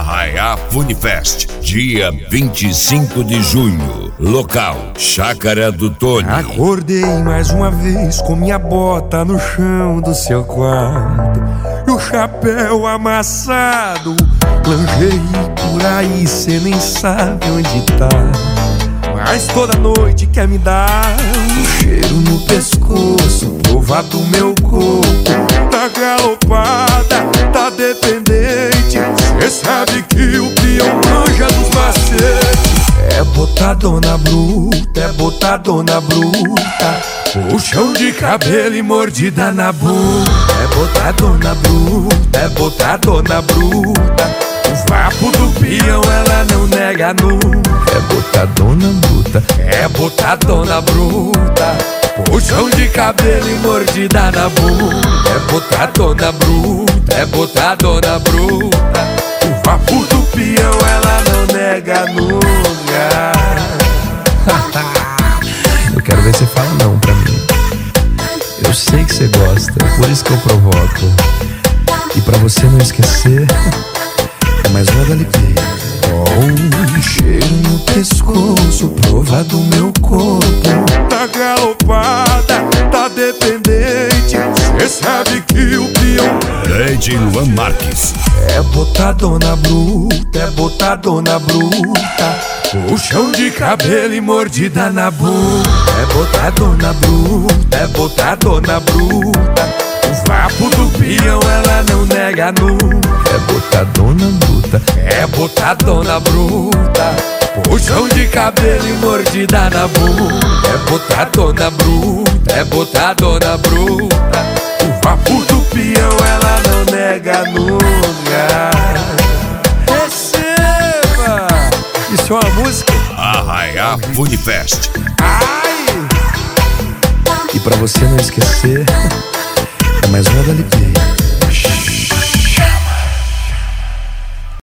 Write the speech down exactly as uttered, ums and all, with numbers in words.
Arraiá Funifest, dia vinte e cinco de junho. Local, Chácara do Tony. Acordei mais uma vez com minha bota no chão do seu quarto e o chapéu amassado. Lingerie por aí, cê nem sabe onde tá, mas toda noite quer me dar um cheiro no pescoço, provar do meu corpo. Tá galopada, tá dependente, cê sabe que o peão manja dos macetes. É botadona bruta, é botadona bruta, puxão de cabelo e mordida na bunda. É botadona bruta, é botadona bruta, o vapo do peão ela não nega nunca. É botadona bruta, é botadona bruta, puxão de cabelo e mordida na bunda. É botadona bruta, é botadona bruta, o vapo do peão ela não nega nunca. Eu quero ver você falar não pra mim. Eu sei que você gosta, por isso que eu provoco. E pra você não esquecer, é mais uma da L P. Um cheiro no pescoço, prova do meu corpo. Tá galopada, tá dependente, cê sabe que o peão Lady Luan Marques. é botadona bruta, é botadona bruta, puxão de cabelo e mordida na bunda. É botadona bruta, é botadona bruta, o vapo do peão ela não nega nunca. É botadona bruta, é botadona bruta, puxão de cabelo e mordida na bunda. É botadona bruta, é botadona bruta, o vapo do peão ela não nega nunca. Receba! Isso é uma música? Arraiá Funifest. Ai! e pra você não esquecer, é mais uma da L P.